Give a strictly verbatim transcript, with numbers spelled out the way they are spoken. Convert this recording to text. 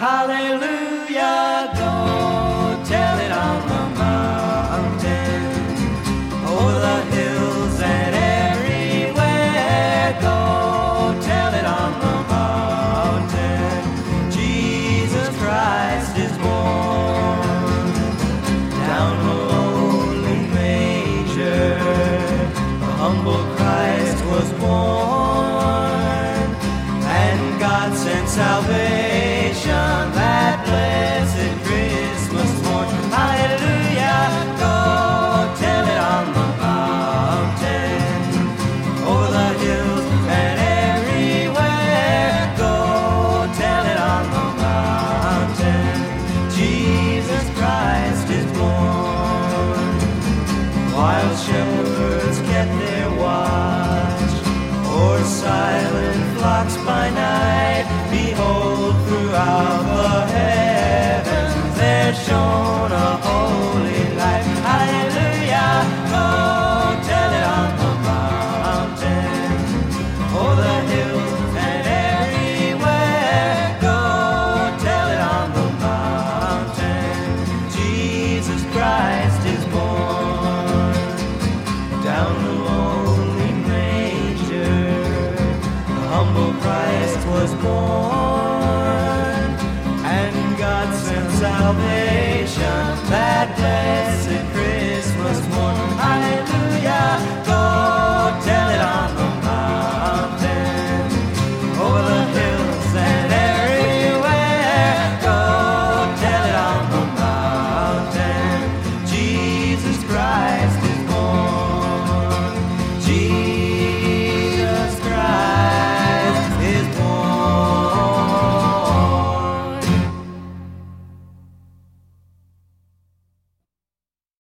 Hallelujah, go tell it on the mountain, over the hills and everywhere. Go tell it on the mountain, Jesus Christ is born. Down the lonely manger, the humble Christ was born, and God sent salvation that blessed Christmas morn. Hallelujah, go tell it on the mountain, over the hills and everywhere. Go tell it on the mountain, Jesus Christ is born. While shepherds kept their watch o'er silent flocks by night, behold, throughout the heavens there shone a holy light. Hallelujah, go tell it on the mountain, o'er the hills and everywhere. Go tell it on the mountain, Jesus Christ is born. Down the lonely manger, the humble Christ was born, and God sent salvation